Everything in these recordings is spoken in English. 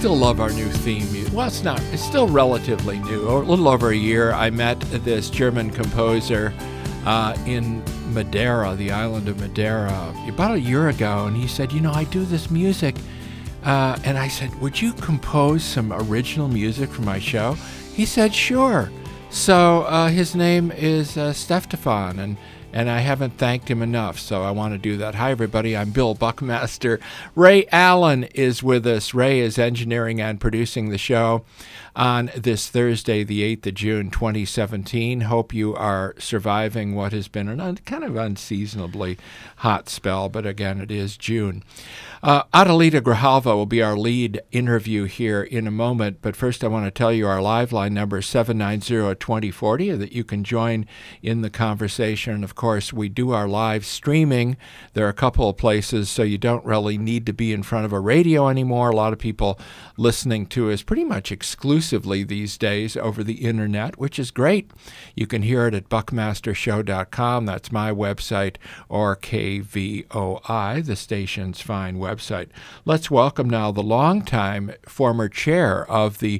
still love our new theme music. Well, it's still relatively new. A little over a year, I met this German composer in Madeira, the island of Madeira, about a year ago, and he said, I do this music. And I said, would you compose some original music for my show? He said, sure. So his name is Stefan, and I haven't thanked him enough, so I want to do that. Hi, everybody. I'm Bill Buckmaster. Ray Allen is with us. Ray is engineering and producing the show on this Thursday, the 8th of June, 2017. Hope you are surviving what has been an kind of unseasonably hot spell, but again, it is June. Adelita Grijalva will be our lead interview here in a moment, but first I want to tell you our live line number is 790-2040, that you can join in the conversation. And of course, we do our live streaming. There are a couple of places, so you don't really need to be in front of a radio anymore. A lot of people listening to us pretty much exclusively these days over the internet, which is great. You can hear it at buckmastershow.com. That's my website, or KVOI, the station's fine website. Let's welcome now the longtime former chair of the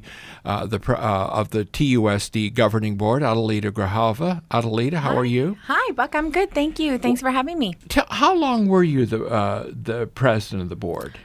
TUSD governing board, Adelita Grijalva. Adelita, how are you? Hi, Buck. I'm good. Thank you. Thanks for having me. How long were you the president of the board?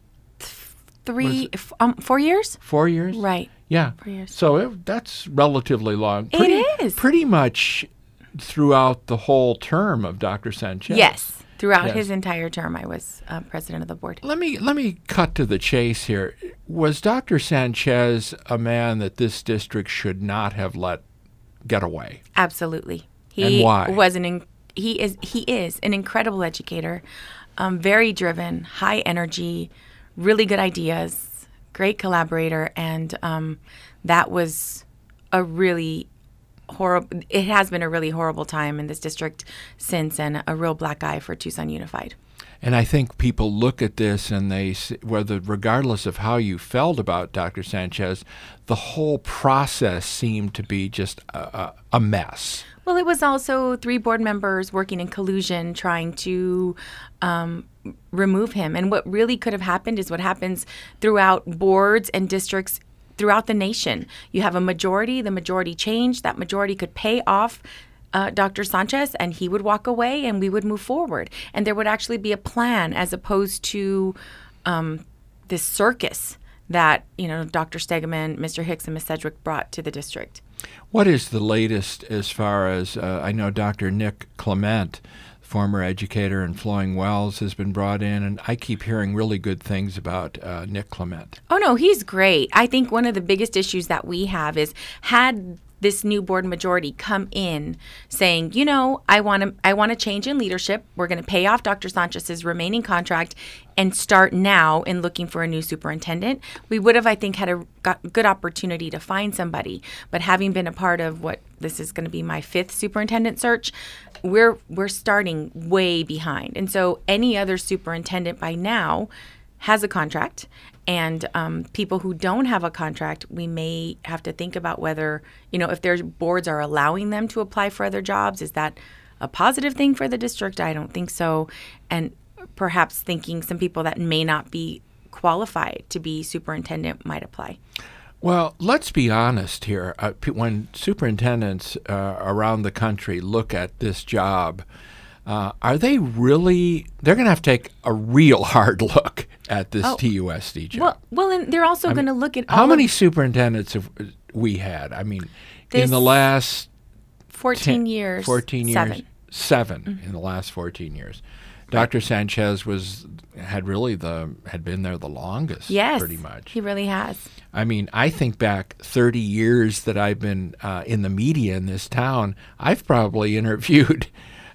4 years. 4 years? Right. Yeah. 4 years. So that's relatively long. It is. Pretty much throughout the whole term of Dr. Sanchez. Yes. Throughout his entire term, I was president of the board. Let me cut to the chase here. Was Dr. Sanchez a man that this district should not have let get away? Absolutely. And why? He is an incredible educator, very driven, high energy, really good ideas, great collaborator, and that was a really horrible. It has been a really horrible time in this district since, and a real black eye for Tucson Unified. And I think people look at this and they, regardless of how you felt about Dr. Sanchez, the whole process seemed to be just a mess. Well, it was also 3 board members working in collusion trying to remove him. And what really could have happened is what happens throughout boards and districts throughout the nation. You have a majority, the majority changed, that majority could pay off Dr. Sanchez, and he would walk away and we would move forward. And there would actually be a plan, as opposed to this circus that, Dr. Stegeman, Mr. Hicks, and Ms. Sedgwick brought to the district. What is the latest as far as, I know Dr. Nick Clement, former educator in Flowing Wells, has been brought in, and I keep hearing really good things about Nick Clement. Oh, no, he's great. I think one of the biggest issues that we have is, had this new board majority come in saying, I want a change in leadership. We're going to pay off Dr. Sanchez's remaining contract and start now in looking for a new superintendent, we would have, I think, had a good opportunity to find somebody. But having been a part of this is going to be my 5th superintendent search, we're starting way behind. And so any other superintendent by now has a contract. And people who don't have a contract, we may have to think about whether, if their boards are allowing them to apply for other jobs, is that a positive thing for the district? I don't think so. And perhaps thinking some people that may not be qualified to be superintendent might apply. Well, let's be honest here. When superintendents around the country look at this job, are they really? They're going to have to take a real hard look at this TUSD job. Well, and they're also going to look at how many superintendents have we had? I mean, in the last 14 years. 14 years. 7 in the last 14 years. Dr. Sanchez had been there the longest. Yes, pretty much. He really has. I mean, I think back 30 years that I've been in the media in this town. I've probably interviewed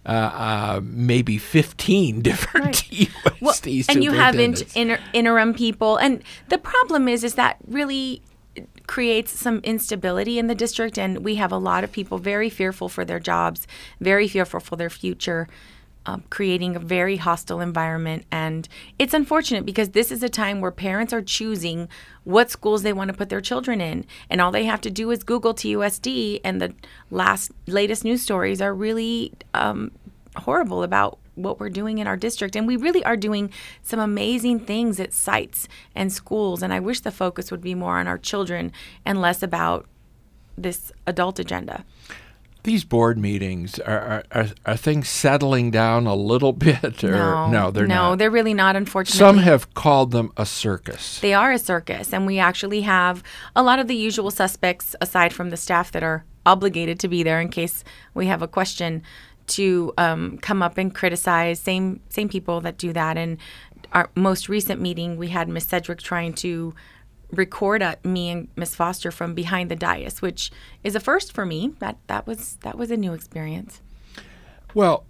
maybe 15 different TUSD and you have interim people. And the problem is that really creates some instability in the district, and we have a lot of people very fearful for their jobs, very fearful for their future, creating a very hostile environment. And it's unfortunate because this is a time where parents are choosing what schools they want to put their children in. And all they have to do is Google TUSD, and the latest news stories are really horrible about what we're doing in our district. And we really are doing some amazing things at sites and schools. And I wish the focus would be more on our children and less about this adult agenda. These board meetings, are things settling down a little bit? Or no, they're not. No, they're really not, unfortunately. Some have called them a circus. They are a circus, and we actually have a lot of the usual suspects, aside from the staff that are obligated to be there in case we have a question, to come up and criticize. Same people that do that. And our most recent meeting, we had Miss Sedgwick trying to record me and Miss Foster from behind the dais, which is a first for me. That was a new experience. Well,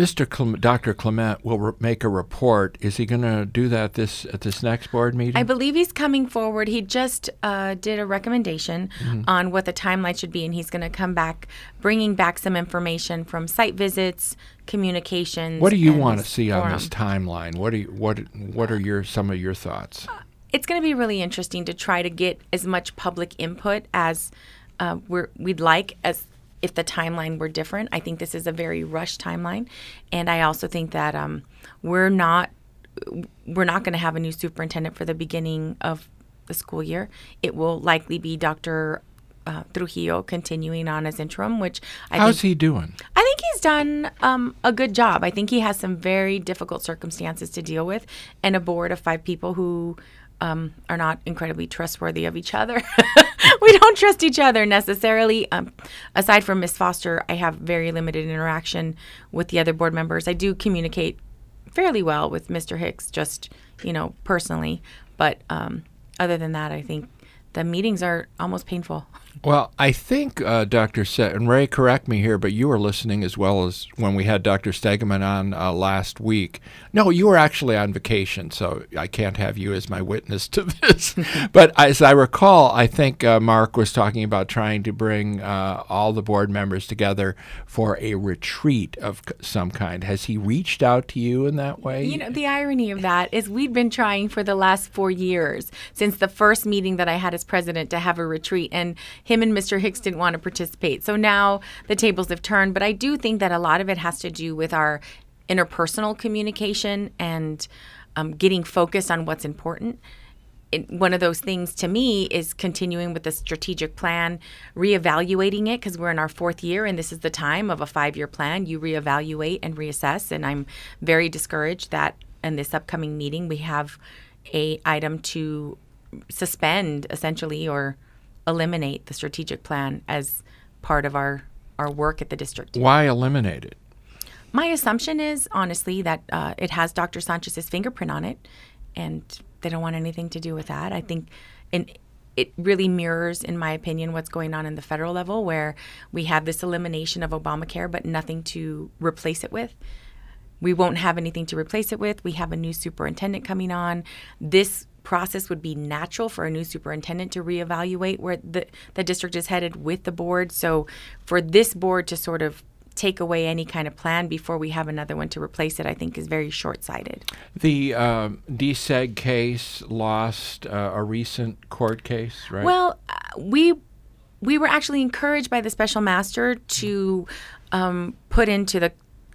Dr. Clement will make a report. Is he going to do that at this next board meeting? I believe he's coming forward. He just did a recommendation on what the timeline should be, and he's going to come back, bringing back some information from site visits, communications. What do you want to see on this timeline? What are some of your thoughts? It's going to be really interesting to try to get as much public input as we'd like, as if the timeline were different. I think this is a very rushed timeline, and I also think that we're not going to have a new superintendent for the beginning of the school year. It will likely be Dr. Trujillo continuing on as interim, which How's he doing? I think he's done a good job. I think he has some very difficult circumstances to deal with, and a board of 5 people who are not incredibly trustworthy of each other. We don't trust each other necessarily. Aside from Miss Foster, I have very limited interaction with the other board members. I do communicate fairly well with Mr. Hicks, just, personally. But other than that, I think the meetings are almost painful. Well, I think Dr. and Ray, correct me here, but you were listening as well as when we had Dr. Stegeman on last week. No, you were actually on vacation, so I can't have you as my witness to this. But as I recall, I think Mark was talking about trying to bring all the board members together for a retreat of some kind. Has he reached out to you in that way? The irony of that is we'd been trying for the last 4 years, since the first meeting that I had as president, to have a retreat, and him and Mr. Hicks didn't want to participate. So now the tables have turned. But I do think that a lot of it has to do with our interpersonal communication and getting focused on what's important. One of those things to me is continuing with the strategic plan, reevaluating it, because we're in our 4th year and this is the time of a 5-year plan. You reevaluate and reassess. And I'm very discouraged that in this upcoming meeting we have a item to suspend essentially or eliminate the strategic plan as part of our work at the district. Why eliminate it? My assumption is, honestly, that it has Dr. Sanchez's fingerprint on it, and they don't want anything to do with that. I think it really mirrors, in my opinion, what's going on in the federal level, where we have this elimination of Obamacare, but nothing to replace it with. We won't have anything to replace it with. We have a new superintendent coming on. This process would be natural for a new superintendent to reevaluate where the district is headed with the board. So for this board to sort of take away any kind of plan before we have another one to replace it, I think is very short-sighted. The DSEG case lost a recent court case, right? Well, we were actually encouraged by the special master to put into the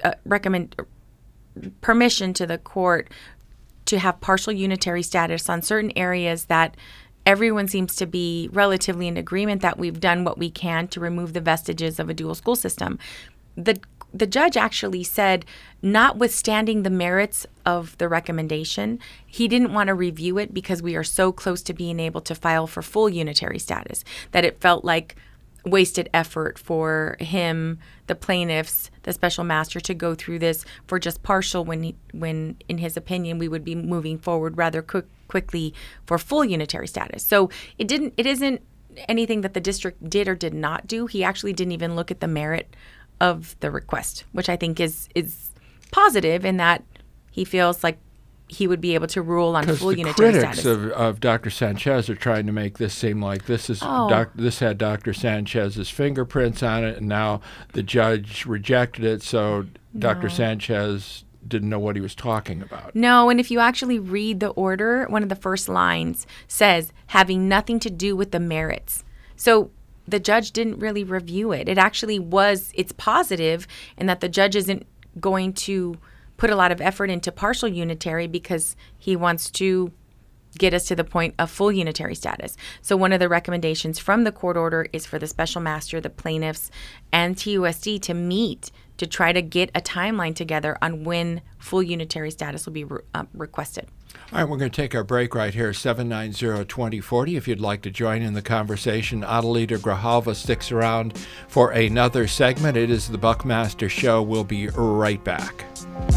permission to the court to have partial unitary status on certain areas that everyone seems to be relatively in agreement that we've done what we can to remove the vestiges of a dual school system. The judge actually said, notwithstanding the merits of the recommendation, he didn't want to review it because we are so close to being able to file for full unitary status that it felt like wasted effort for him, the plaintiffs, the special master, to go through this for just partial when in his opinion we would be moving forward rather quickly for full unitary status. So it isn't anything that the district did or did not do. He actually didn't even look at the merit of the request, which I think is positive in that he feels like he would be able to rule on full unitary status. Because the critics of Dr. Sanchez are trying to make this seem like this had Dr. Sanchez's fingerprints on it, and now the judge rejected it, so Dr. Sanchez didn't know what he was talking about. No, and if you actually read the order, one of the first lines says, having nothing to do with the merits. So the judge didn't really review it. It actually it's positive in that the judge isn't going to put a lot of effort into partial unitary because he wants to get us to the point of full unitary status. So one of the recommendations from the court order is for the special master, the plaintiffs, and TUSD to meet to try to get a timeline together on when full unitary status will be requested. All right, we're going to take our break right here, 790-2040. If you'd like to join in the conversation, Adelita Grijalva sticks around for another segment. It is the Buckmaster Show. We'll be right back.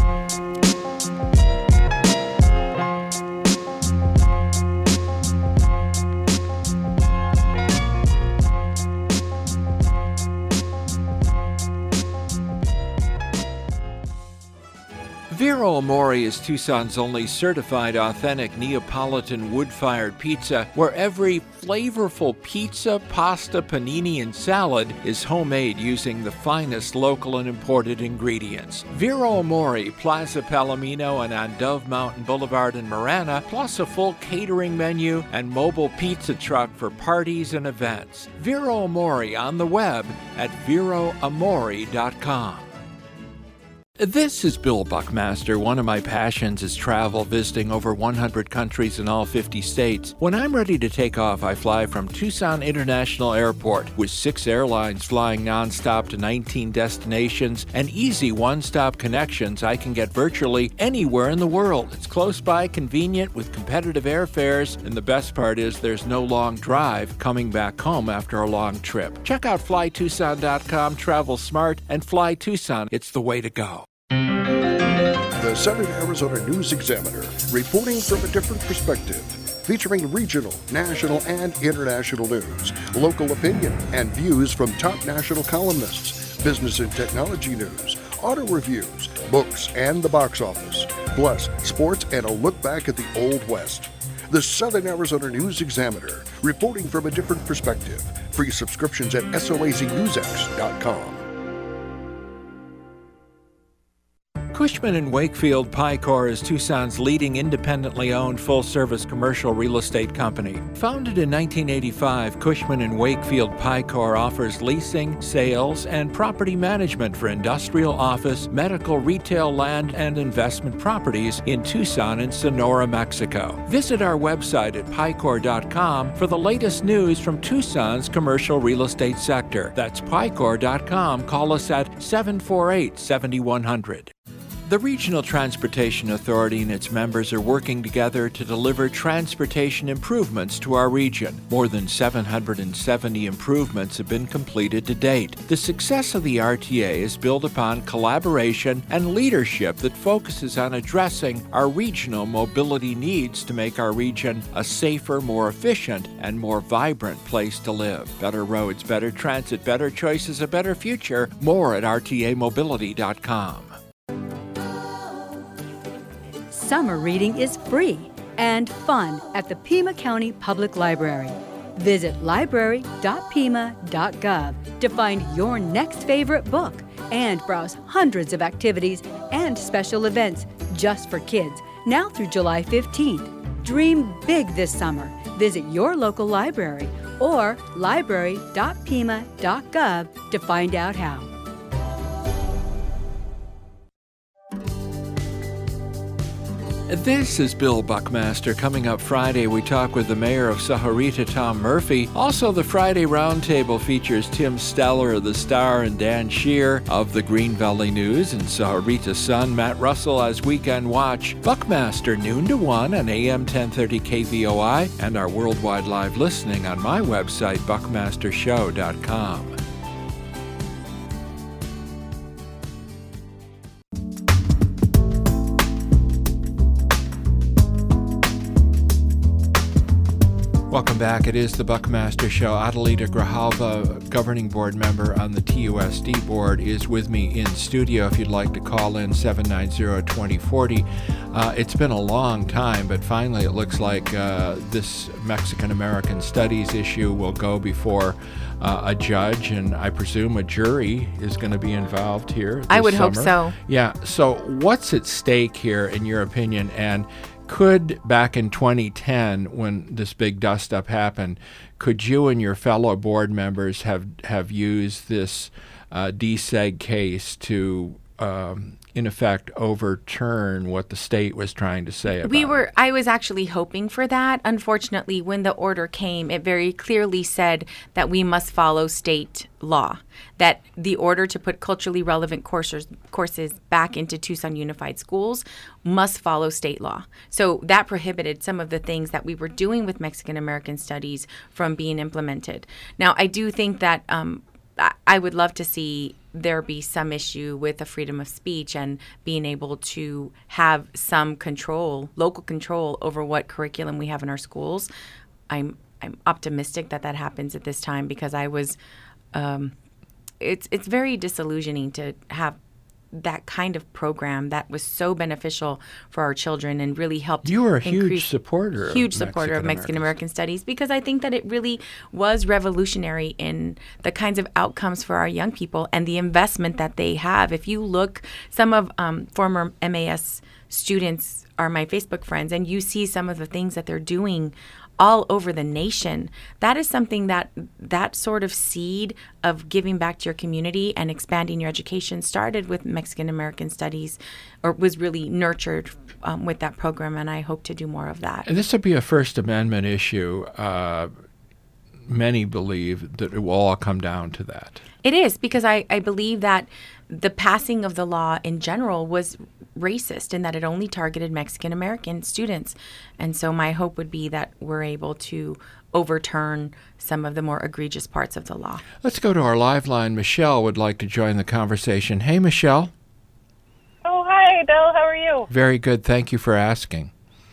Vero Amore is Tucson's only certified authentic Neapolitan wood-fired pizza, where every flavorful pizza, pasta, panini, and salad is homemade using the finest local and imported ingredients. Vero Amore, Plaza Palomino, and on Dove Mountain Boulevard in Marana, plus a full catering menu and mobile pizza truck for parties and events. Vero Amore on the web at veroamore.com. This is Bill Buckmaster. One of my passions is travel, visiting over 100 countries in all 50 states. When I'm ready to take off, I fly from Tucson International Airport with 6 airlines flying nonstop to 19 destinations and easy one-stop connections. I can get virtually anywhere in the world. It's close by, convenient, with competitive airfares, and the best part is there's no long drive coming back home after a long trip. Check out flytucson.com, travel smart, and fly Tucson. It's the way to go. The Southern Arizona News Examiner, reporting from a different perspective, featuring regional, national, and international news, local opinion, and views from top national columnists, business and technology news, auto reviews, books, and the box office, plus sports and a look back at the Old West. The Southern Arizona News Examiner, reporting from a different perspective. Free subscriptions at soaznewsx.com. Cushman & Wakefield Picor is Tucson's leading independently owned full-service commercial real estate company. Founded in 1985, Cushman & Wakefield Picor offers leasing, sales, and property management for industrial, office, medical, retail, land, and investment properties in Tucson and Sonora, Mexico. Visit our website at picor.com for the latest news from Tucson's commercial real estate sector. That's picor.com. Call us at 748-7100. The Regional Transportation Authority and its members are working together to deliver transportation improvements to our region. More than 770 improvements have been completed to date. The success of the RTA is built upon collaboration and leadership that focuses on addressing our regional mobility needs to make our region a safer, more efficient, and more vibrant place to live. Better roads, better transit, better choices, a better future. More at rtamobility.com. Summer reading is free and fun at the Pima County Public Library. Visit library.pima.gov to find your next favorite book and browse hundreds of activities and special events just for kids now through July 15th. Dream big this summer. Visit your local library or library.pima.gov to find out how. This is Bill Buckmaster. Coming up Friday, we talk with the mayor of Sahuarita, Tom Murphy. Also, the Friday Roundtable features Tim Steller of The Star and Dan Shear of the Green Valley News and Sahuarita Sun. Matt Russell as Weekend Watch. Buckmaster, noon to 1 on AM 1030 KVOI, and our worldwide live listening on my website, buckmastershow.com. Welcome back. It is the Buckmaster Show. Adelita Grijalva, governing board member on the TUSD board, is with me in studio. If you'd like to call in, 790-2040. It's been a long time, but finally it looks like this Mexican-American studies issue will go before a judge, and I presume a jury is going to be involved here this I would summer. hope so. Yeah. So what's at stake here, in your opinion? And could, back in 2010, when this big dust-up happened, could you and your fellow board members have used this DSEG case to in effect, overturn what the state was trying to say about it. I was actually hoping for that. Unfortunately, when the order came, it very clearly said that we must follow state law, that the order to put culturally relevant courses back into Tucson Unified Schools must follow state law. So that prohibited some of the things that we were doing with Mexican American Studies from being implemented. Now, I do think that I would love to see there be some issue with the freedom of speech and being able to have some control, local control over what curriculum we have in our schools. I'm optimistic that happens at this time, because I was it's very disillusioning to have that kind of program that was so beneficial for our children and really helped. You were a huge supporter of Mexican American Studies, because I think that it really was revolutionary in the kinds of outcomes for our young people and the investment that they have. If you look, some of former MAS students are my Facebook friends, and you see some of the things that they're doing all over the nation. That is something that sort of seed of giving back to your community and expanding your education started with Mexican American Studies, or was really nurtured with that program, and I hope to do more of that. And this would be a First Amendment issue. Many believe that it will all come down to that. It is, because I believe that the passing of the law in general was racist, and that it only targeted Mexican American students. And so my hope would be that we're able to overturn some of the more egregious parts of the law. Let's go to our live line. Michelle would like to join the conversation. Hey, Michelle. Oh, hi, Bill. How are you? Very good. Thank you for asking.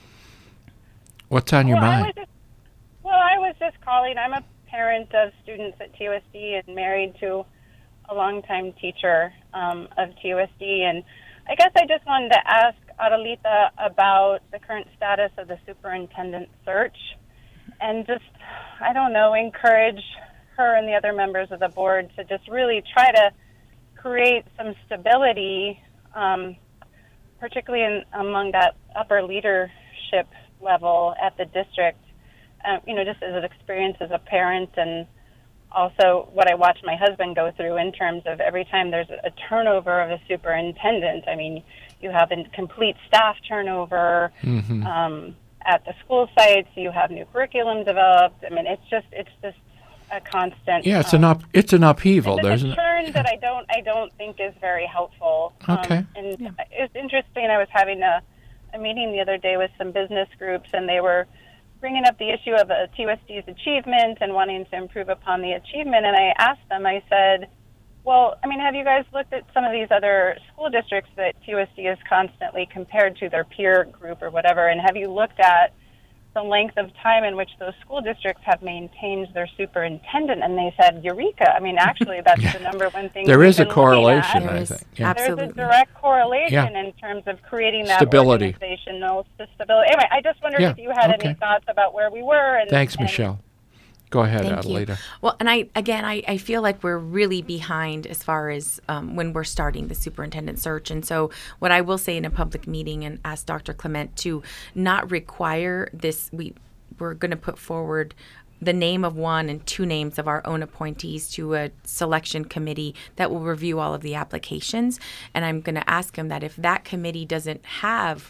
What's on your mind? I was just calling. I'm a parent of students at TUSD and married to a longtime teacher of TUSD, and I guess I just wanted to ask Adelita about the current status of the superintendent search, and just, I don't know, encourage her and the other members of the board to just really try to create some stability, particularly among that upper leadership level at the district. Just as an experience as a parent, and also what I watched my husband go through in terms of every time there's a turnover of a superintendent. I mean, you have a complete staff turnover at the school sites. You have new curriculum developed. I mean, it's just a constant. Yeah, it's an upheaval. There's a turn that I don't think is very helpful. Okay. It's interesting. I was having a meeting the other day with some business groups, and they were bringing up the issue of TUSD's achievement and wanting to improve upon the achievement. And I asked them, I said, well, I mean, have you guys looked at some of these other school districts that TUSD is constantly compared to, their peer group or whatever, and have you looked at the length of time in which those school districts have maintained their superintendent? And they said, eureka. I mean, actually, that's the number one thing. There is a correlation, I think. Yeah. There's a direct correlation in terms of creating that stability. Organizational stability. Anyway, I just wondered if you had any thoughts about where we were. Thanks, Michelle. Go ahead, Adelita. Well, and I feel like we're really behind as far as when we're starting the superintendent search. And so what I will say in a public meeting, and ask Dr. Clement to not require this, we're going to put forward the name of one and two names of our own appointees to a selection committee that will review all of the applications. And I'm going to ask him that if that committee doesn't have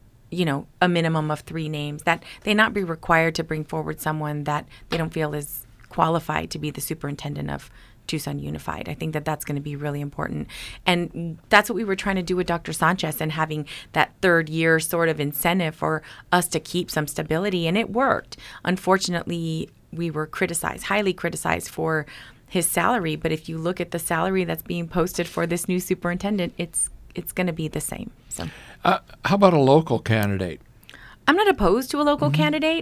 a minimum of 3 names, that they not be required to bring forward someone that they don't feel is qualified to be the superintendent of Tucson Unified. I think that's going to be really important. And that's what we were trying to do with Dr. Sanchez, and having that third year sort of incentive for us to keep some stability. And it worked. Unfortunately, we were highly criticized for his salary. But if you look at the salary that's being posted for this new superintendent, it's going to be the same. So, how about a local candidate? I'm not opposed to a local candidate.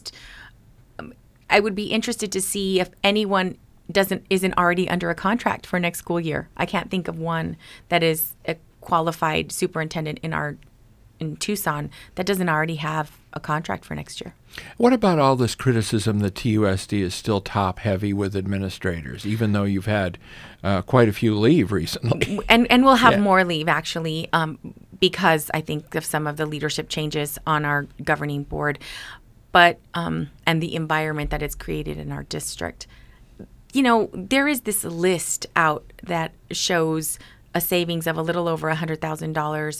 I would be interested to see if anyone isn't already under a contract for next school year. I can't think of one that is a qualified superintendent in Tucson that doesn't already have a contract for next year. What about all this criticism that TUSD is still top-heavy with administrators, even though you've had quite a few leave recently? And we'll have more leave, actually, because I think of some of the leadership changes on our governing board, but and the environment that it's created in our district. There is this list out that shows a savings of a little over $100,000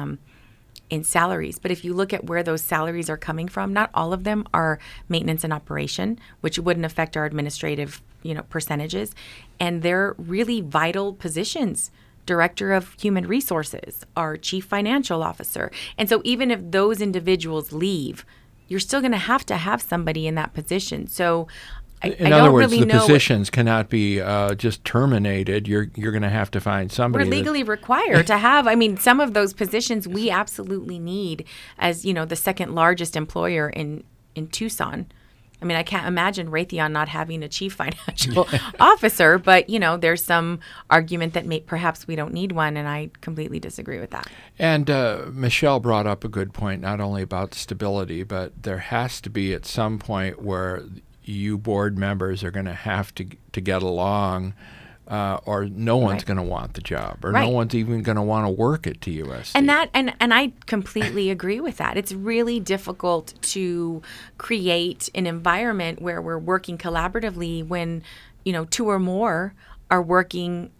in salaries. But if you look at where those salaries are coming from, not all of them are maintenance and operation, which wouldn't affect our administrative, percentages. And they're really vital positions. Director of Human Resources, our Chief Financial Officer. And so even if those individuals leave, you're still going to have somebody in that position. So in other words, the positions cannot be just terminated. You're going to have to find somebody. We're legally required to have. Some of those positions we absolutely need as, the second largest employer in Tucson. I can't imagine Raytheon not having a chief financial officer, but, there's some argument that perhaps we don't need one, and I completely disagree with that. And Michelle brought up a good point, not only about stability, but there has to be at some point where you board members are going to have to get along, or no one's going to want the job, or no one's even going to want to work at TUSD. And I completely agree with that. It's really difficult to create an environment where we're working collaboratively when, two or more are working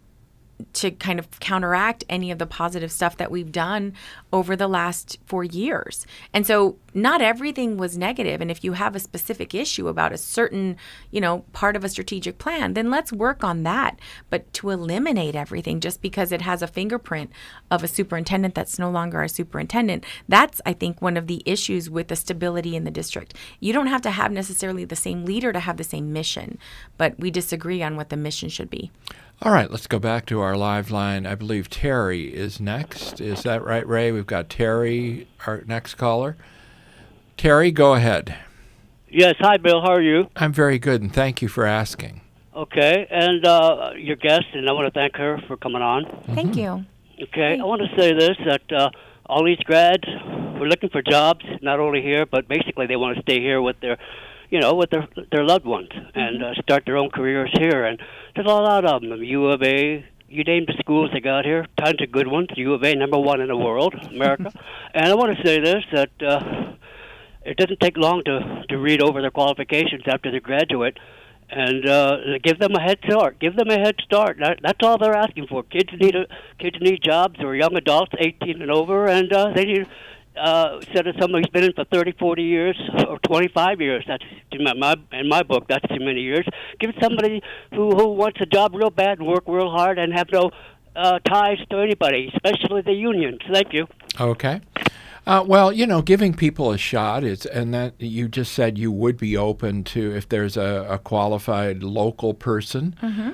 to kind of counteract any of the positive stuff that we've done over the last 4 years. And so not everything was negative. And if you have a specific issue about a certain, part of a strategic plan, then let's work on that. But to eliminate everything just because it has a fingerprint of a superintendent that's no longer a superintendent, that's, I think, one of the issues with the stability in the district. You don't have to have necessarily the same leader to have the same mission, but we disagree on what the mission should be. All right, let's go back to our live line. I believe Terry is next. Is that right, Ray? We've got Terry, our next caller. Terry, go ahead. Yes, hi, Bill. How are you? I'm very good, and thank you for asking. Okay, and your guest, and I want to thank her for coming on. Thank you. Okay, I want to say this, that all these grads were looking for jobs, not only here, but basically they want to stay here with their with their loved ones and start their own careers here. And there's a lot of them. U of A, you named the schools they got here, tons of good ones. U of A, #1 in the world, America. And I want to say this, that it doesn't take long to read over their qualifications after they graduate and give them a head start. Give them a head start. That's all they're asking for. Kids need jobs, or young adults, 18 and over, and they need... Instead of somebody who's been in for 30, 40 years or 25 years, that's in my book, that's too many years. Give somebody who wants a job real bad and work real hard and have no ties to anybody, especially the unions. Thank you. Okay. Well, giving people a shot is, and that you just said you would be open to if there's a qualified local person.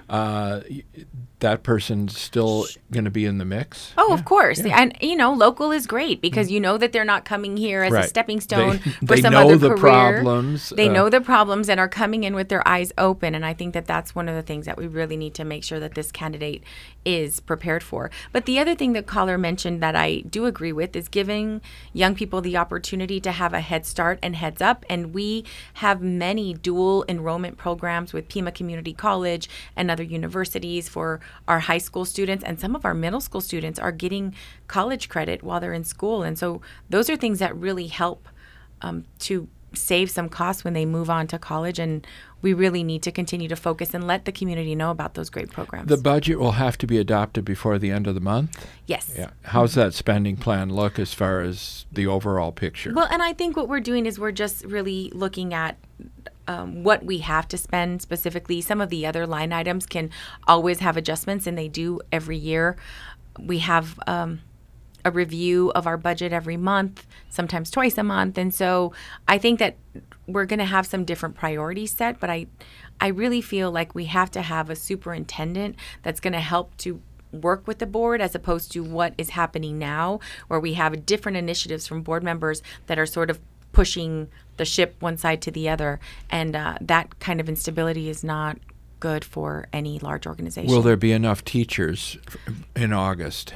That person's still going to be in the mix? Oh, yeah, of course. Yeah. And, local is great because you know that they're not coming here as a stepping stone for some other career. They know the problems. They know the problems and are coming in with their eyes open. And I think that that's one of the things that we really need to make sure that this candidate is prepared for. But the other thing the caller mentioned that I do agree with is giving young people the opportunity to have a head start and heads up. And we have many dual enrollment programs with Pima Community College and other universities for our high school students, and some of our middle school students are getting college credit while they're in school. And so those are things that really help to save some costs when they move on to college. And we really need to continue to focus and let the community know about those great programs. The budget will have to be adopted before the end of the month? Yes. Yeah. How's that spending plan look as far as the overall picture? Well, and I think what we're doing is we're just really looking at what we have to spend specifically. Some of the other line items can always have adjustments, and they do every year. We have a review of our budget every month, sometimes twice a month. And so I think that we're going to have some different priorities set, but I really feel like we have to have a superintendent that's going to help to work with the board as opposed to what is happening now, where we have different initiatives from board members that are sort of pushing the ship one side to the other, and that kind of instability is not good for any large organization. Will there be enough teachers in August?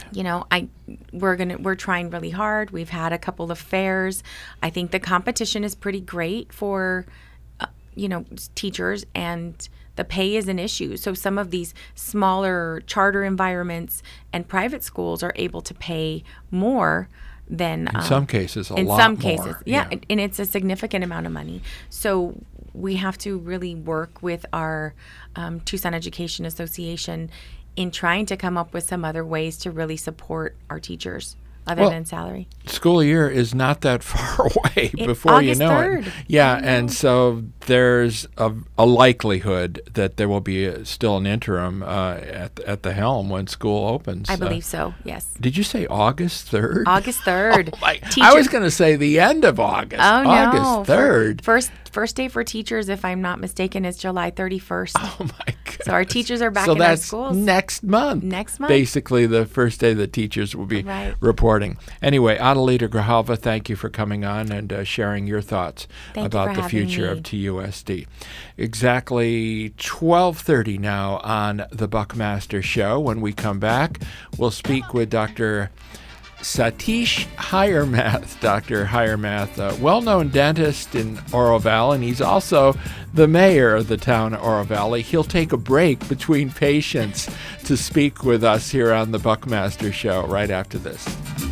We're trying really hard. We've had a couple of fairs. I think the competition is pretty great for teachers, and the pay is an issue. So some of these smaller charter environments and private schools are able to pay more than in some cases, in some cases, yeah, and it's a significant amount of money. So we have to really work with our Tucson Education Association in trying to come up with some other ways to really support our teachers other than salary. School year is not that far away before August you know 3rd. it. Yeah, and so there's a likelihood that there will be still an interim at the helm when school opens. I believe so, yes. Did you say August 3rd? August 3rd. I was going to say the end of August. Oh, no. August 3rd. First day for teachers, if I'm not mistaken, is July 31st. Oh, my God. So our teachers are back in our schools. Next month. Basically, the first day the teachers will be reporting. Anyway, Adelita Grijalva, thank you for coming on and sharing your thoughts about the future of TUSD. Exactly 12:30 now on the Buckmaster Show. When we come back, we'll speak with Dr. Satish Hiremath. Dr. Hiremath, a well-known dentist in Oro Valley, and he's also the mayor of the town of Oro Valley. He'll take a break between patients to speak with us here on the Buckmaster Show right after this.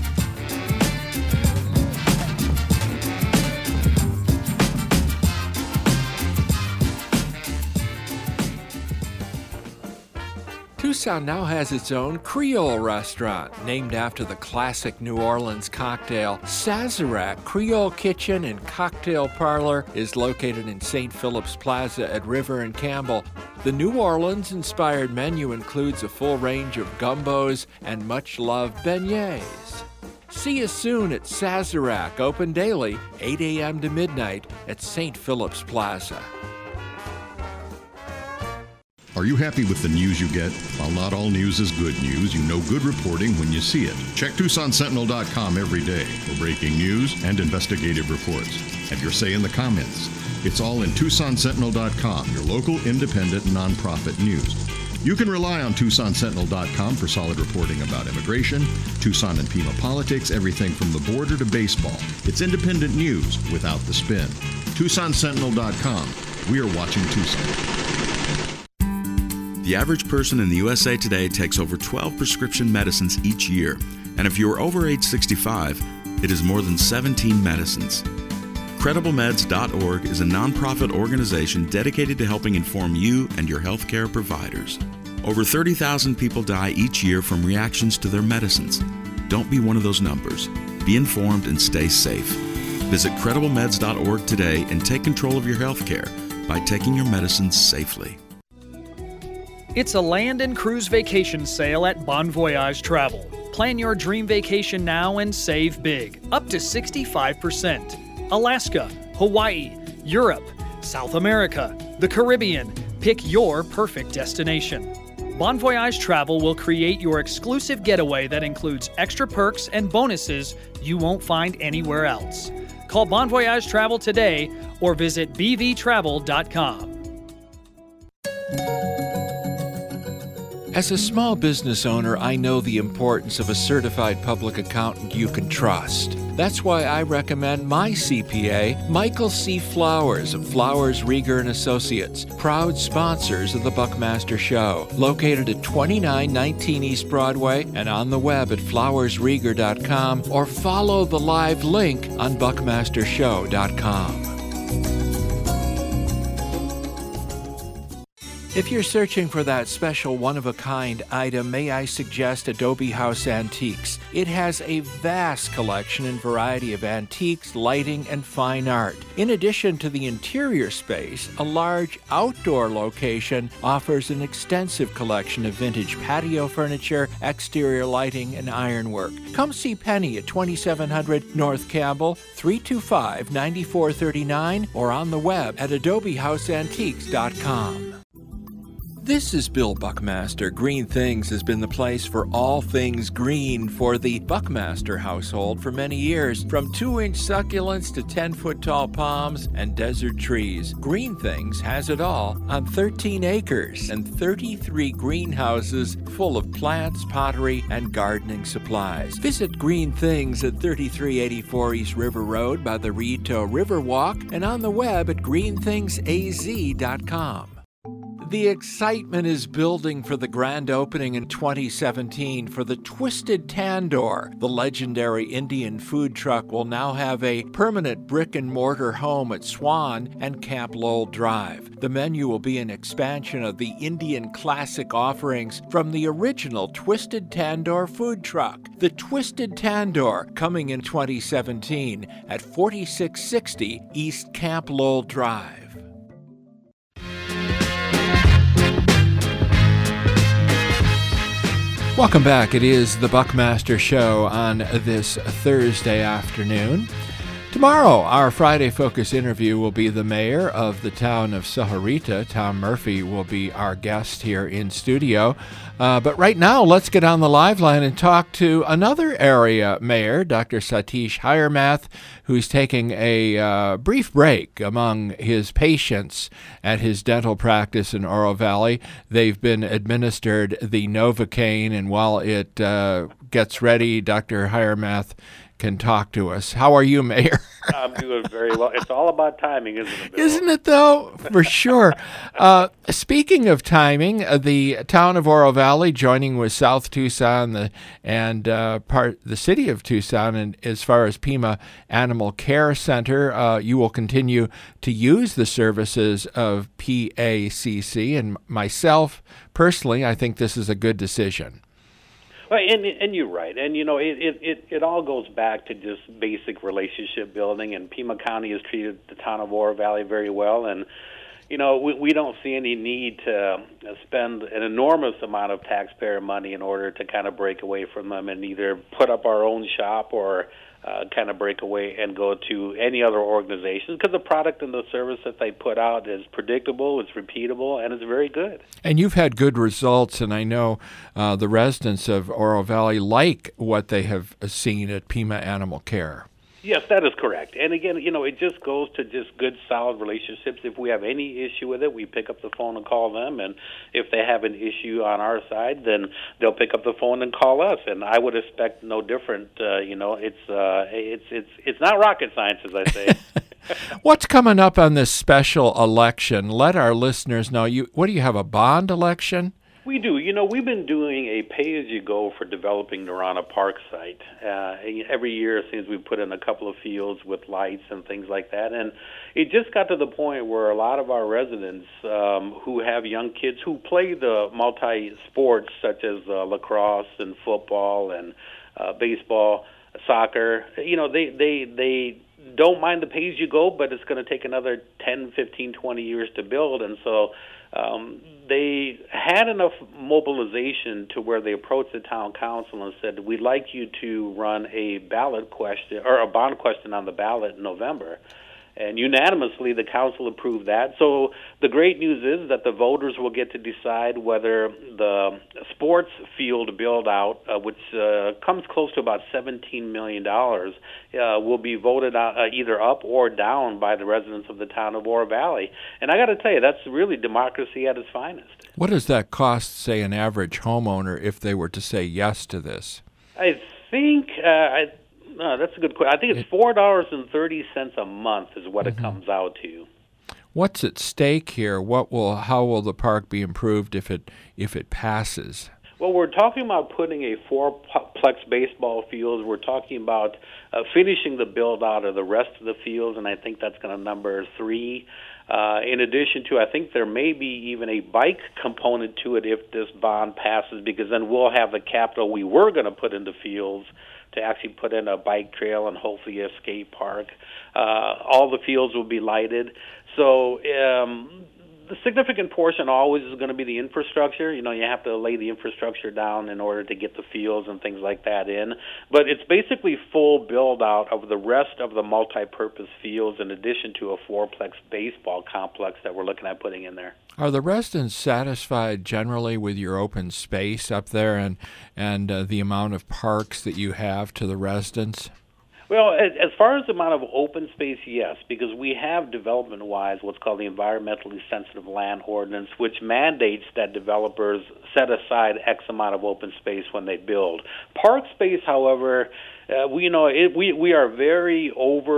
Tucson now has its own Creole restaurant, named after the classic New Orleans cocktail. Sazerac Creole Kitchen and Cocktail Parlor is located in St. Philip's Plaza at River and Campbell. The New Orleans-inspired menu includes a full range of gumbos and much-loved beignets. See you soon at Sazerac, open daily, 8 a.m. to midnight at St. Philip's Plaza. Are you happy with the news you get? While not all news is good news, you know good reporting when you see it. Check TucsonSentinel.com every day for breaking news and investigative reports. Have your say in the comments. It's all in TucsonSentinel.com, your local independent nonprofit news. You can rely on TucsonSentinel.com for solid reporting about immigration, Tucson and Pima politics, everything from the border to baseball. It's independent news without the spin. TucsonSentinel.com. We are watching Tucson. The average person in the USA today takes over 12 prescription medicines each year, and if you are over age 65, it is more than 17 medicines. CredibleMeds.org is a nonprofit organization dedicated to helping inform you and your healthcare providers. Over 30,000 people die each year from reactions to their medicines. Don't be one of those numbers. Be informed and stay safe. Visit CredibleMeds.org today and take control of your healthcare by taking your medicines safely. It's a land and cruise vacation sale at Bon Voyage Travel. Plan your dream vacation now and save big, up to 65%. Alaska, Hawaii, Europe, South America, the Caribbean. Pick your perfect destination. Bon Voyage Travel will create your exclusive getaway that includes extra perks and bonuses you won't find anywhere else. Call Bon Voyage Travel today or visit bvtravel.com. As a small business owner, I know the importance of a certified public accountant you can trust. That's why I recommend my CPA, Michael C. Flowers of Flowers, Rieger & Associates, proud sponsors of the Buckmaster Show, located at 2919 East Broadway and on the web at flowersrieger.com, or follow the live link on buckmastershow.com. If you're searching for that special one-of-a-kind item, may I suggest Adobe House Antiques. It has a vast collection and variety of antiques, lighting, and fine art. In addition to the interior space, a large outdoor location offers an extensive collection of vintage patio furniture, exterior lighting, and ironwork. Come see Penny at 2700 North Campbell, 325-9439, or on the web at adobehouseantiques.com. This is Bill Buckmaster. Green Things has been the place for all things green for the Buckmaster household for many years. From 2-inch succulents to 10-foot tall palms and desert trees, Green Things has it all on 13 acres and 33 greenhouses full of plants, pottery, and gardening supplies. Visit Green Things at 3384 East River Road by the Rito River Walk and on the web at greenthingsaz.com. The excitement is building for the grand opening in 2017 for the Twisted Tandoor. The legendary Indian food truck will now have a permanent brick-and-mortar home at Swan and Camp Lowell Drive. The menu will be an expansion of the Indian classic offerings from the original Twisted Tandoor food truck. The Twisted Tandoor, coming in 2017 at 4660 East Camp Lowell Drive. Welcome back. It is the Buckmaster Show on this Thursday afternoon. Tomorrow, our Friday Focus interview will be the mayor of the town of Sahuarita. Tom Murphy will be our guest here in studio. But right now, let's get on the live line and talk to another area mayor, Dr. Satish Hiremath, who's taking a brief break among his patients at his dental practice in Oro Valley. They've been administered the Novocaine, and while it gets ready, Dr. Hiremath can talk to us. How are you, Mayor? I'm doing very well. It's all about timing, isn't it, Bill? Isn't it, though? For sure. Speaking of timing, the town of Oro Valley joining with South Tucson and the city of Tucson, and as far as Pima Animal Care Center, you will continue to use the services of PACC. And myself, personally, I think this is a good decision. Well, and you're right, and it all goes back to just basic relationship building. And Pima County has treated the town of Oro Valley very well, and we don't see any need to spend an enormous amount of taxpayer money in order to kind of break away from them and either put up our own shop or kind of break away and go to any other organization, because the product and the service that they put out is predictable, it's repeatable, and it's very good. And you've had good results, and I know the residents of Oro Valley like what they have seen at Pima Animal Care. Yes, that is correct. And again, it just goes to just good, solid relationships. If we have any issue with it, we pick up the phone and call them. And if they have an issue on our side, then they'll pick up the phone and call us. And I would expect no different. It's not rocket science, as I say. What's coming up on this special election? Let our listeners know. What do you have, a bond election? We do. We've been doing a pay-as-you-go for developing Narana Park site. Every year since we put in a couple of fields with lights and things like that. And it just got to the point where a lot of our residents who have young kids who play the multi-sports such as lacrosse and football and baseball, soccer, they don't mind the pay-as-you-go, but it's going to take another 10, 15, 20 years to build. And so they had enough mobilization to where they approached the town council and said, we'd like you to run a ballot question or a bond question on the ballot in November. And unanimously, the council approved that. So the great news is that the voters will get to decide whether the sports field build-out, which comes close to about $17 million, will be voted either up or down by the residents of the town of Oro Valley. And I got to tell you, that's really democracy at its finest. What does that cost, say, an average homeowner if they were to say yes to this? I think... that's a good question. I think it's $4.30 a month is what it comes out to. What's at stake here? How will the park be improved if it passes? Well, we're talking about putting a fourplex baseball field. We're talking about finishing the build out of the rest of the fields, and I think that's going to number 3. In addition to, I think there may be even a bike component to it if this bond passes, because then we'll have the capital we were going to put into fields to actually put in a bike trail and hopefully a skate park. All the fields will be lighted. So the significant portion always is going to be the infrastructure. You have to lay the infrastructure down in order to get the fields and things like that in. But it's basically full build-out of the rest of the multi-purpose fields in addition to a fourplex baseball complex that we're looking at putting in there. Are the residents satisfied generally with your open space up there and the amount of parks that you have to the residents? Well, as far as the amount of open space, yes, because we have development-wise what's called the Environmentally Sensitive Land Ordinance, which mandates that developers set aside X amount of open space when they build. Park space, however, we are very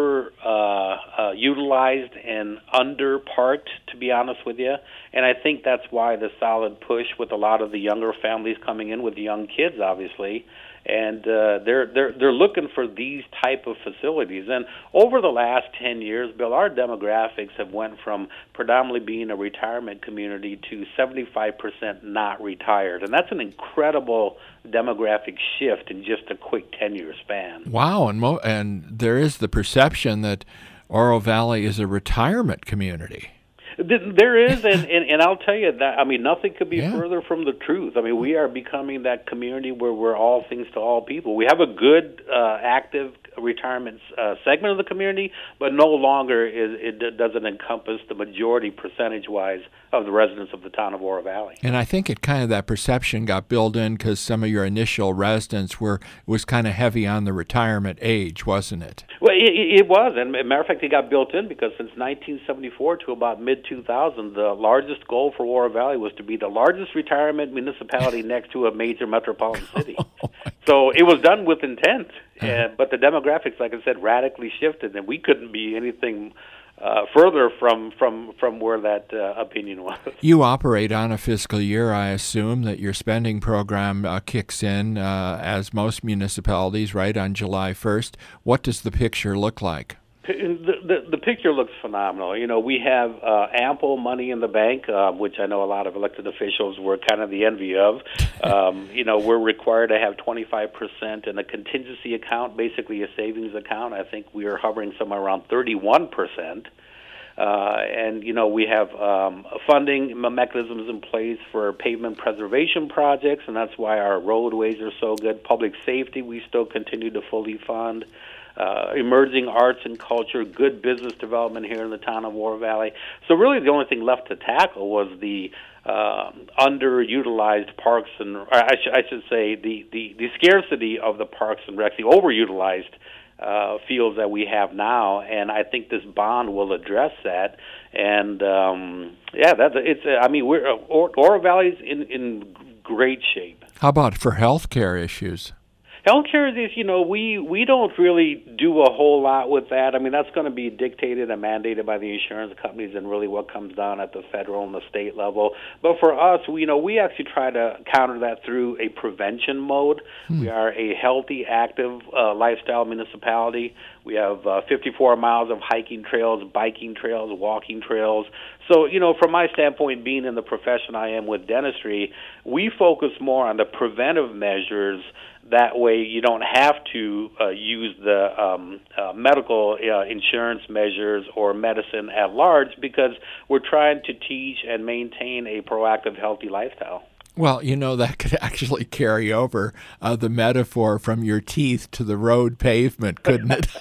utilized and under-parked, to be honest with you, and I think that's why the solid push with a lot of the younger families coming in with the young kids, obviously. And they're looking for these type of facilities. And over the last 10 years, Bill, our demographics have went from predominantly being a retirement community to 75% not retired. And that's an incredible demographic shift in just a quick 10-year span. Wow, and there is the perception that Oro Valley is a retirement community. There is, and I'll tell you that, I mean, nothing could be further from the truth. I mean, we are becoming that community where we're all things to all people. We have a good, active retirement segment of the community, but no longer doesn't encompass the majority percentage-wise of the residents of the town of Oro Valley. And I think that perception got built in because some of your initial residents was kind of heavy on the retirement age, wasn't it? Well, it was, and as a matter of fact, it got built in because since 1974 to about mid-2000, the largest goal for Oro Valley was to be the largest retirement municipality next to a major metropolitan city. So it was done with intent, but the demographics, like I said, radically shifted, and we couldn't be anything further from where that opinion was. You operate on a fiscal year. I assume that your spending program kicks in, as most municipalities, right, on July 1st. What does the picture look like? The picture looks phenomenal. You know, we have ample money in the bank, which I know a lot of elected officials were kind of the envy of. You know, we're required to have 25% in a contingency account, basically a savings account. I think we are hovering somewhere around 31%. And, you know, we have funding mechanisms in place for pavement preservation projects, and that's why our roadways are so good. Public safety, we still continue to fully fund. Emerging arts and culture, good business development here in the town of Oro Valley. So really the only thing left to tackle was the underutilized parks and, I should say, the scarcity of the parks and recs, the overutilized fields that we have now, and I think this bond will address that. And Oro Valley's in great shape. How about for healthcare issues? Healthcare is, you know, we don't really do a whole lot with that. I mean, that's going to be dictated and mandated by the insurance companies and really what comes down at the federal and the state level. But for us, we actually try to counter that through a prevention mode. We are a healthy, active lifestyle municipality. We have 54 miles of hiking trails, biking trails, walking trails. So, you know, from my standpoint, being in the profession I am with dentistry, we focus more on the preventive measures. That way you don't have to use the medical insurance measures or medicine at large because we're trying to teach and maintain a proactive, healthy lifestyle. Well, you know, that could actually carry over the metaphor from your teeth to the road pavement, couldn't it?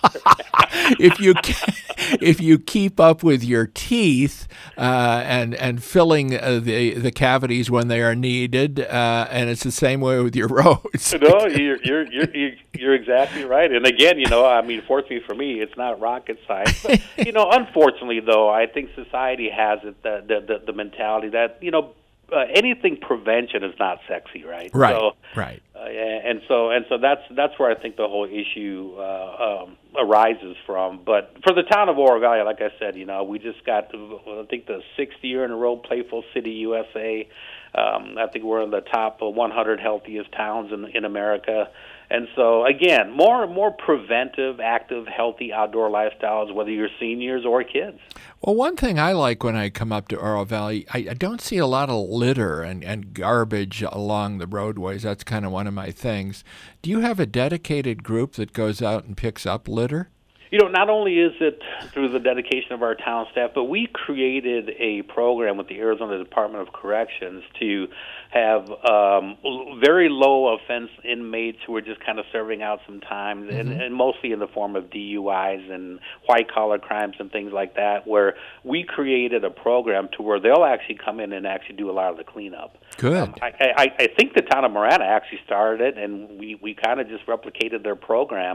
If you keep up with your teeth and filling the cavities when they are needed, and it's the same way with your roads. No, you're exactly right. And again, you know, I mean, fortunately for me, it's not rocket science. But, you know, unfortunately, though, I think society has it the mentality that, you know, anything prevention is not sexy, right? Right. So, right. And so that's where I think the whole issue arises from. But for the town of Oro Valley, like I said, you know, we just got, I think, the 6th year in a row, Playful City USA. I think we're in the top 100 healthiest towns in America. And so, again, more preventive, active, healthy outdoor lifestyles, whether you're seniors or kids. Well, one thing I like when I come up to Oro Valley, I don't see a lot of litter and garbage along the roadways. That's kind of one of my things. Do you have a dedicated group that goes out and picks up litter? You know, not only is it through the dedication of our town staff, but we created a program with the Arizona Department of Corrections to have very low offense inmates who are just kind of serving out some time, and mostly in the form of DUIs and white-collar crimes and things like that, where we created a program to where they'll actually come in and actually do a lot of the cleanup. Good. I think the town of Marana actually started it, and we kind of just replicated their program.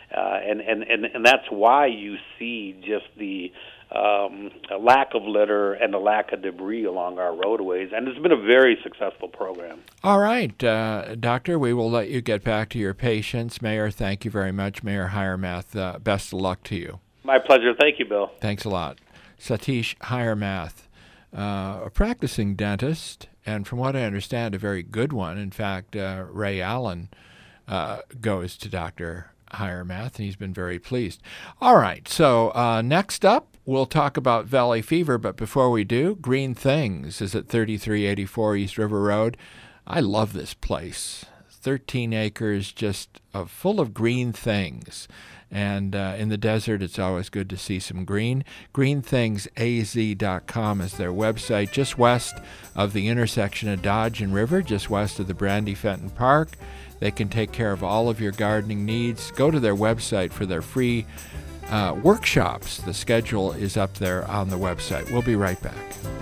And that's why you see just the a lack of litter and a lack of debris along our roadways, and it's been a very successful program. All right, Doctor, we will let you get back to your patients. Mayor, thank you very much. Mayor Hiremath, best of luck to you. My pleasure. Thank you, Bill. Thanks a lot. Satish Hiremath, a practicing dentist, and from what I understand, a very good one. In fact, Ray Allen goes to Dr. Hiremath, and he's been very pleased. All right, so next up, we'll talk about Valley Fever, but before we do, Green Things is at 3384 East River Road. I love this place. 13 acres just full of green things. And in the desert, it's always good to see some green. GreenThingsAZ.com is their website, just west of the intersection of Dodge and River, just west of the Brandy Fenton Park. They can take care of all of your gardening needs. Go to their website for their free workshops. The schedule is up there on the website. We'll be right back.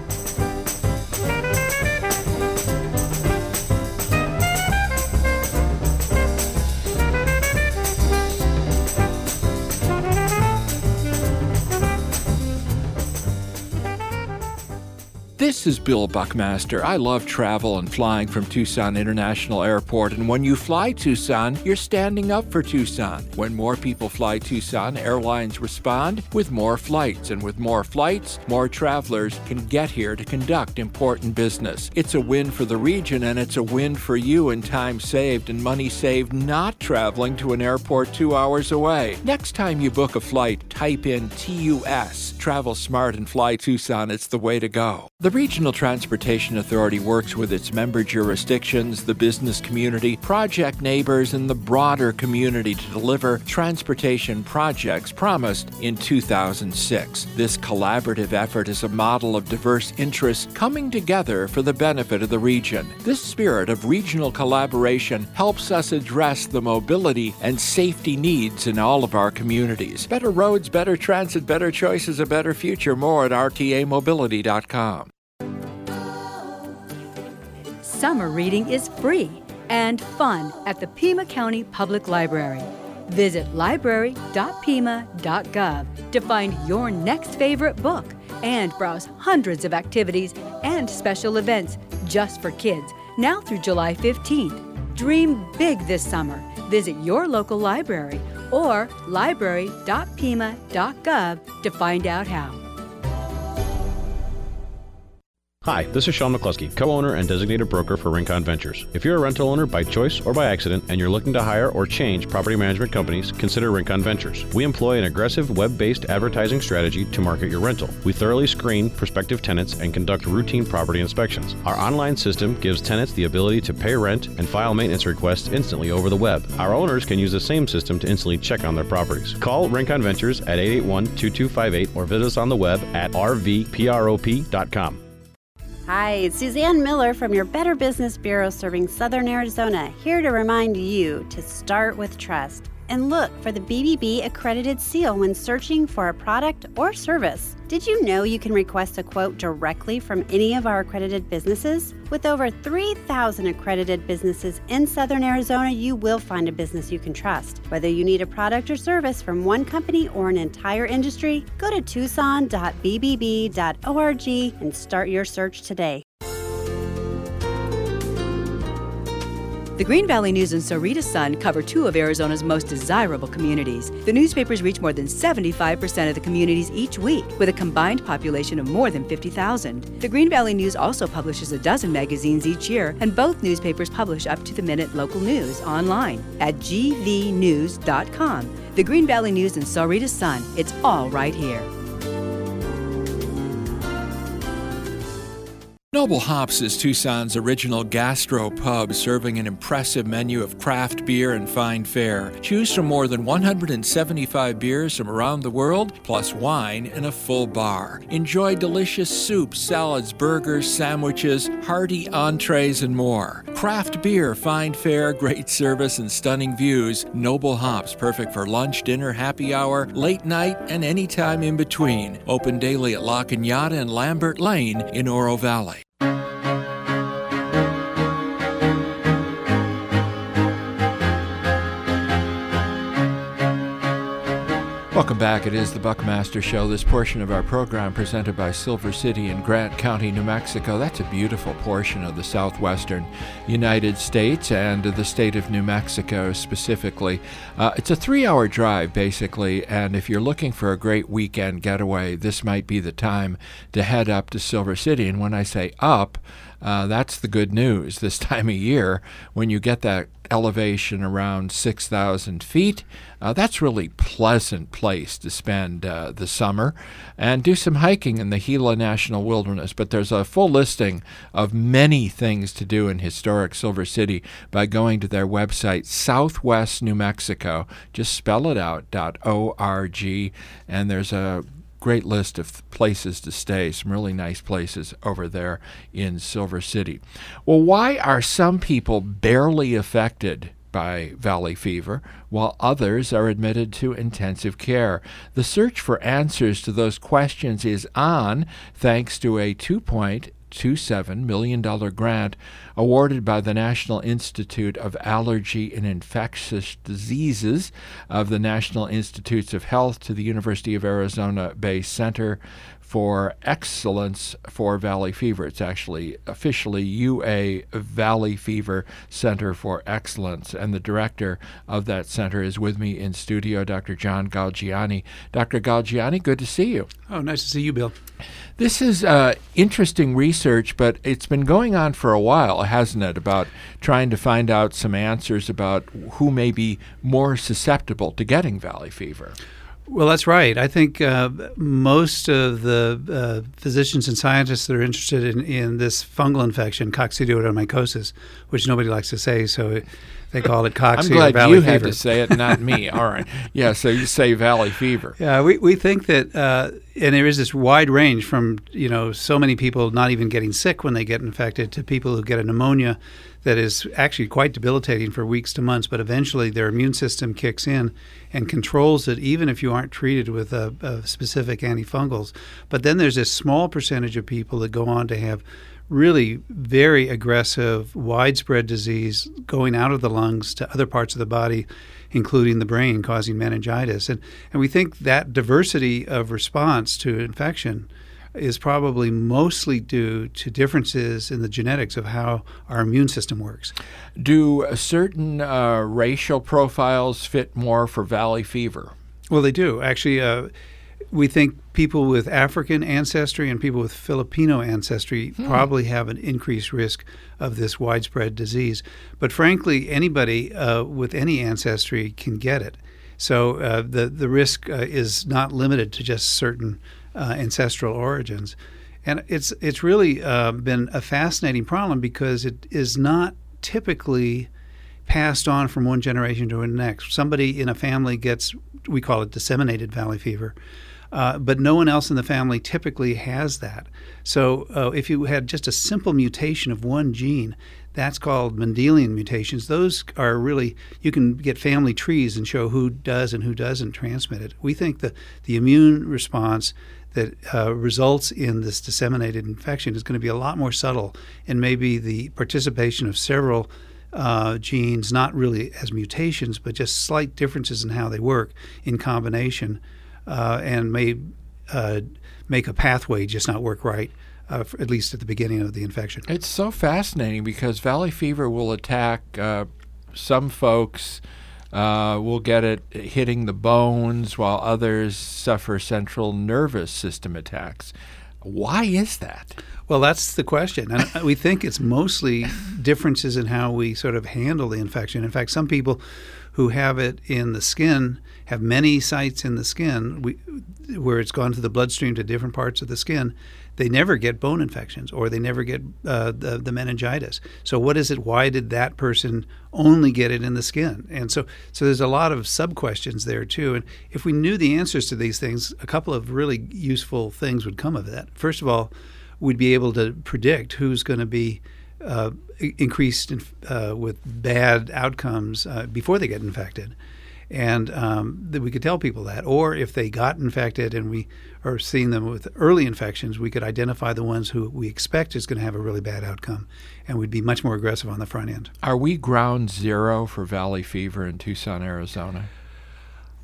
This is Bill Buckmaster. I love travel and flying from Tucson International Airport, and when you fly Tucson, you're standing up for Tucson. When more people fly Tucson, airlines respond with more flights, and with more flights, more travelers can get here to conduct important business. It's a win for the region, and it's a win for you in time saved and money saved not traveling to an airport 2 hours away. Next time you book a flight, type in TUS. Travel smart and fly Tucson. It's the way to go. The Regional Transportation Authority works with its member jurisdictions, the business community, project neighbors, and the broader community to deliver transportation projects promised in 2006. This collaborative effort is a model of diverse interests coming together for the benefit of the region. This spirit of regional collaboration helps us address the mobility and safety needs in all of our communities. Better roads, better transit, better choices, a better future. More at rtamobility.com. Summer reading is free and fun at the Pima County Public Library. Visit library.pima.gov to find your next favorite book and browse hundreds of activities and special events just for kids now through July 15th. Dream big this summer. Visit your local library or library.pima.gov to find out how. Hi, this is Sean McCluskey, co-owner and designated broker for Rincon Ventures. If you're a rental owner by choice or by accident and you're looking to hire or change property management companies, consider Rincon Ventures. We employ an aggressive web-based advertising strategy to market your rental. We thoroughly screen prospective tenants and conduct routine property inspections. Our online system gives tenants the ability to pay rent and file maintenance requests instantly over the web. Our owners can use the same system to instantly check on their properties. Call Rincon Ventures at 881-2258 or visit us on the web at rvprop.com. Hi, it's Suzanne Miller from your Better Business Bureau serving Southern Arizona, here to remind you to start with trust and look for the BBB accredited seal when searching for a product or service. Did you know you can request a quote directly from any of our accredited businesses? With over 3,000 accredited businesses in Southern Arizona, you will find a business you can trust. Whether you need a product or service from one company or an entire industry, go to tucson.bbb.org and start your search today. The Green Valley News and Sahuarita Sun cover two of Arizona's most desirable communities. The newspapers reach more than 75% of the communities each week, with a combined population of more than 50,000. The Green Valley News also publishes a dozen magazines each year, and both newspapers publish up-to-the-minute local news online at gvnews.com. The Green Valley News and Sahuarita Sun, it's all right here. Noble Hops is Tucson's original gastro pub, serving an impressive menu of craft beer and fine fare. Choose from more than 175 beers from around the world, plus wine and a full bar. Enjoy delicious soups, salads, burgers, sandwiches, hearty entrees, and more. Craft beer, fine fare, great service, and stunning views. Noble Hops, perfect for lunch, dinner, happy hour, late night, and any time in between. Open daily at La Cañada and Lambert Lane in Oro Valley. Welcome back. It is the Buckmaster Show. This portion of our program presented by Silver City in Grant County, New Mexico. That's a beautiful portion of the southwestern United States and the state of New Mexico specifically. It's a 3-hour drive, basically, and if you're looking for a great weekend getaway, this might be the time to head up to Silver City. And when I say up, that's the good news this time of year. When you get that elevation around 6,000 feet, that's really pleasant place to spend the summer and do some hiking in the Gila National Wilderness. But there's a full listing of many things to do in historic Silver City by going to their website, Southwest New Mexico. Just spell it out, .org, and there's a great list of places to stay, some really nice places over there in Silver City. Well, why are some people barely affected by valley fever while others are admitted to intensive care? The search for answers to those questions is on, thanks to a $2.27 million grant awarded by the National Institute of Allergy and Infectious Diseases of the National Institutes of Health to the University of Arizona-based Center for Excellence for Valley Fever. It's actually officially UA Valley Fever Center for Excellence, and the director of that center is with me in studio, Dr. John Galgiani. Dr. Galgiani, good to see you. Oh, nice to see you, Bill. This is interesting research, but it's been going on for a while, hasn't it, about trying to find out some answers about who may be more susceptible to getting valley fever. Well, that's right. I think most of the physicians and scientists that are interested in this fungal infection, coccidioidomycosis, which nobody likes to say, so they call it cocci. I'm glad or valley you fever. had to say it, not me. All right. Yeah, so you say valley fever. Yeah, we think that, and there is this wide range from, so many people not even getting sick when they get infected to people who get a pneumonia that is actually quite debilitating for weeks to months, but eventually their immune system kicks in and controls it, even if you aren't treated with a specific antifungals. But then there's this small percentage of people that go on to have really very aggressive, widespread disease going out of the lungs to other parts of the body, including the brain, causing meningitis. And we think that diversity of response to infection is probably mostly due to differences in the genetics of how our immune system works. Do certain racial profiles fit more for valley fever? Well, they do. Actually, we think people with African ancestry and people with Filipino ancestry probably have an increased risk of this widespread disease. But frankly, anybody with any ancestry can get it. So the risk is not limited to just certain ancestral origins. And it's really been a fascinating problem because it is not typically passed on from one generation to the next. Somebody in a family gets, we call it disseminated valley fever, but no one else in the family typically has that. So if you had just a simple mutation of one gene, that's called Mendelian mutations. Those are really, you can get family trees and show who does and who doesn't transmit it. We think that the immune response that results in this disseminated infection is going to be a lot more subtle, and maybe the participation of several genes, not really as mutations, but just slight differences in how they work in combination, and may make a pathway just not work right, at least at the beginning of the infection. It's so fascinating because valley fever will attack some folks. Will get it hitting the bones while others suffer central nervous system attacks. Why is that? Well, that's the question. And we think it's mostly differences in how we sort of handle the infection. In fact, some people who have it in the skin have many sites in the skin where it's gone to the bloodstream to different parts of the skin. They never get bone infections, or they never get the meningitis. So what is it? Why did that person only get it in the skin? And so there's a lot of sub-questions there, too. And if we knew the answers to these things, a couple of really useful things would come of that. First of all, we'd be able to predict who's going to be increased with bad outcomes before they get infected. And that we could tell people that. Or if they got infected and we are seeing them with early infections, we could identify the ones who we expect is going to have a really bad outcome, and we'd be much more aggressive on the front end. Are we ground zero for valley fever in Tucson, Arizona?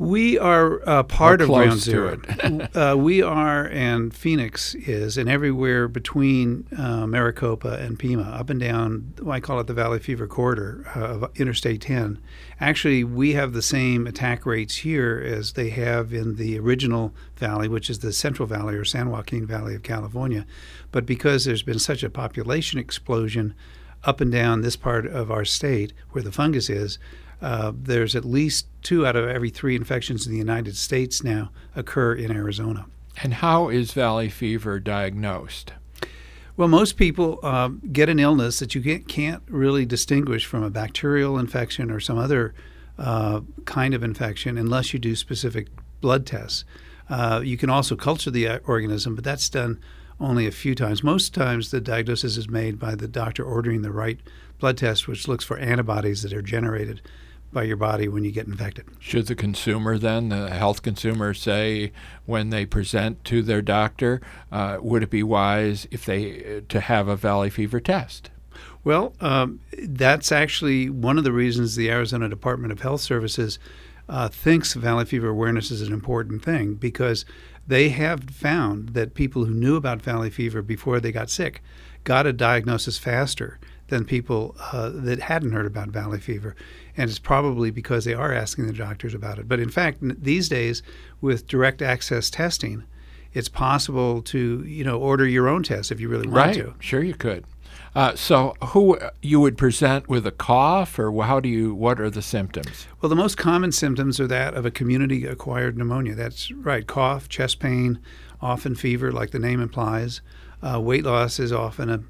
We are part of Ground close to Zero. We are, and Phoenix is, and everywhere between Maricopa and Pima, up and down, I call it the Valley Fever Corridor of Interstate 10. Actually, we have the same attack rates here as they have in the original valley, which is the Central Valley or San Joaquin Valley of California. But because there's been such a population explosion up and down this part of our state where the fungus is, there's at least 2 out of every 3 infections in the United States now occur in Arizona. And how is valley fever diagnosed? Well, most people get an illness that you can't really distinguish from a bacterial infection or some other kind of infection unless you do specific blood tests. You can also culture the organism, but that's done only a few times. Most times the diagnosis is made by the doctor ordering the right blood test, which looks for antibodies that are generated by your body when you get infected. Should the consumer then, the health consumer, say when they present to their doctor, would it be wise if to have a valley fever test? Well, that's actually one of the reasons the Arizona Department of Health Services thinks valley fever awareness is an important thing, because they have found that people who knew about valley fever before they got sick got a diagnosis faster than people that hadn't heard about valley fever. And it's probably because they are asking the doctors about it. But in fact, these days, with direct access testing, it's possible to, order your own test if you really want to. Right, sure you could. So who you would present with a cough, or what are the symptoms? Well, the most common symptoms are that of a community-acquired pneumonia. That's right, cough, chest pain, often fever, like the name implies. Weight loss is often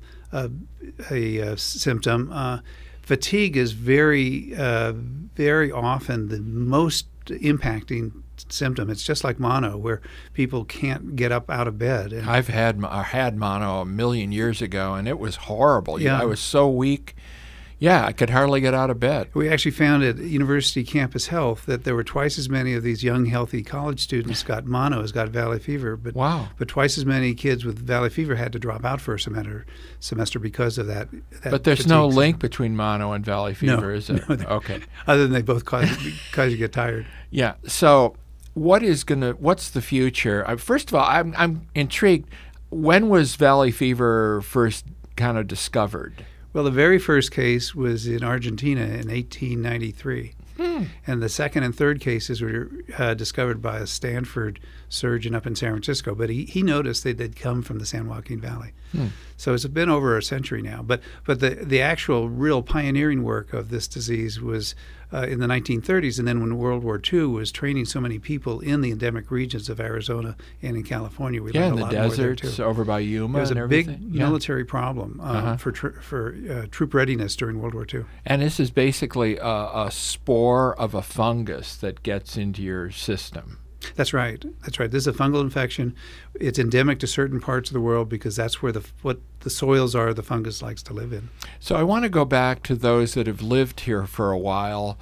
a symptom. Fatigue is very often the most impacting symptom. It's just like mono, where people can't get up out of bed. And I've had mono a million years ago, and it was horrible. Yeah. I was so weak. Yeah, I could hardly get out of bed. We actually found at University Campus Health that there were twice as many of these young, healthy college students got mono as got valley fever. But twice as many kids with valley fever had to drop out for a semester because of that. But there's no link between mono and valley fever, is there? No, okay. Other than they both cause you get tired. Yeah. So what's the future? First of all, I'm intrigued. When was valley fever first kind of discovered? Well, the very first case was in Argentina in 1893. And the second and third cases were discovered by a Stanford surgeon up in San Francisco. But he noticed they'd come from the San Joaquin Valley. So it's been over a century now. But the actual real pioneering work of this disease was in the 1930s. And then when World War II was training so many people in the endemic regions of Arizona and in California, we learned a lot more there, too. Yeah, in the deserts over by Yuma. It was and a everything. big military problem for troop readiness during World War II. And this is basically a spore of a fungus that gets into your system. That's right. This is a fungal infection. It's endemic to certain parts of the world because that's where what the soils are the fungus likes to live in. So I want to go back to those that have lived here for a while.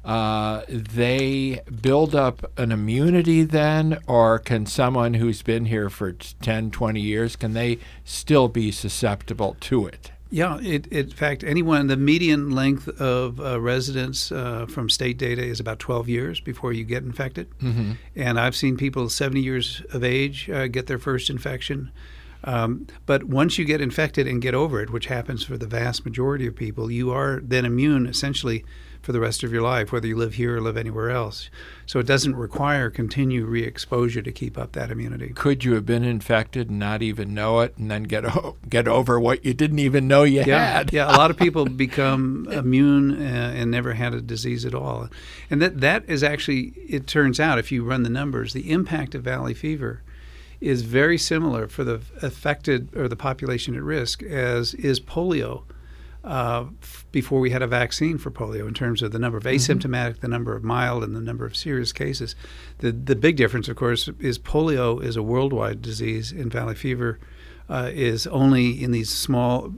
They build up an immunity then, or can someone who's been here for 10, 20 years, can they still be susceptible to it? Yeah, in fact, the median length of residence from state data is about 12 years before you get infected. Mm-hmm. And I've seen people 70 years of age get their first infection. But once you get infected and get over it, which happens for the vast majority of people, you are then immune essentially for the rest of your life, whether you live here or live anywhere else. So it doesn't require continued re-exposure to keep up that immunity. Could you have been infected and not even know it, and then get over what you didn't even know you had? Yeah, a lot of people become immune and never had a disease at all. And that is actually, it turns out, if you run the numbers, the impact of valley fever is very similar for the affected or the population at risk as is polio. Before we had a vaccine for polio, in terms of the number of asymptomatic, the number of mild, and the number of serious cases. The big difference, of course, is polio is a worldwide disease, and valley fever is only in these small,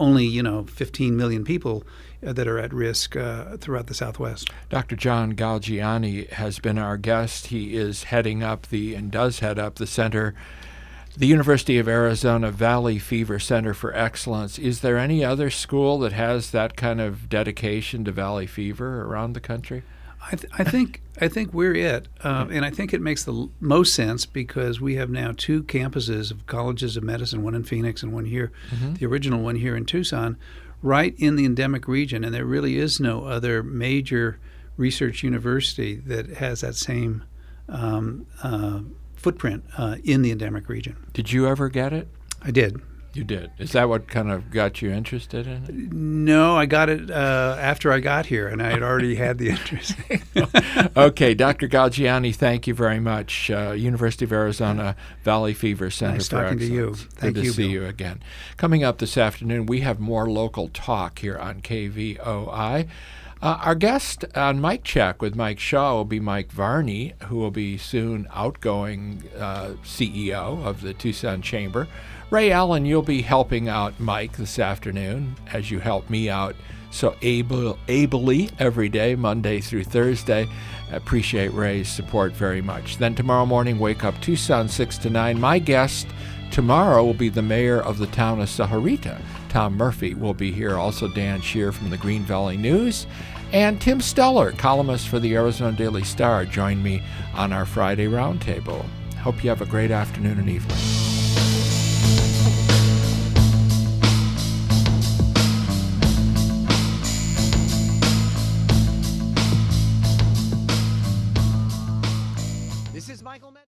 15 million people that are at risk throughout the Southwest. Dr. John Galgiani has been our guest. He is does head up the center, the University of Arizona Valley Fever Center for Excellence. Is there any other school that has that kind of dedication to valley fever around the country? I think we're it, and I think it makes the most sense because we have now 2 campuses of colleges of medicine, one in Phoenix and one here, the original one here in Tucson, right in the endemic region, and there really is no other major research university that has that same footprint in the endemic region. Did you ever get it? I did. You did. Is that what kind of got you interested in it? No, I got it after I got here, and I had already had the interest. Okay, Dr. Galgiani, thank you very much. University of Arizona Valley Fever Center Nice for talking to you. Excellence. Thank Good you, to see Bill. you again. Coming up this afternoon, we have more local talk here on KVOI. Our guest on Mic Check with Mike Shaw will be Mike Varney, who will be soon outgoing CEO of the Tucson Chamber. Ray Allen, you'll be helping out Mike this afternoon as you help me out so ably every day, Monday through Thursday. I appreciate Ray's support very much. Then tomorrow morning, wake up Tucson 6 to 9. My guest tomorrow will be the mayor of the town of Sahuarita. Tom Murphy will be here. Also Dan Shear from the Green Valley News. And Tim Steller, columnist for the Arizona Daily Star, joined me on our Friday Roundtable. Hope you have a great afternoon and evening.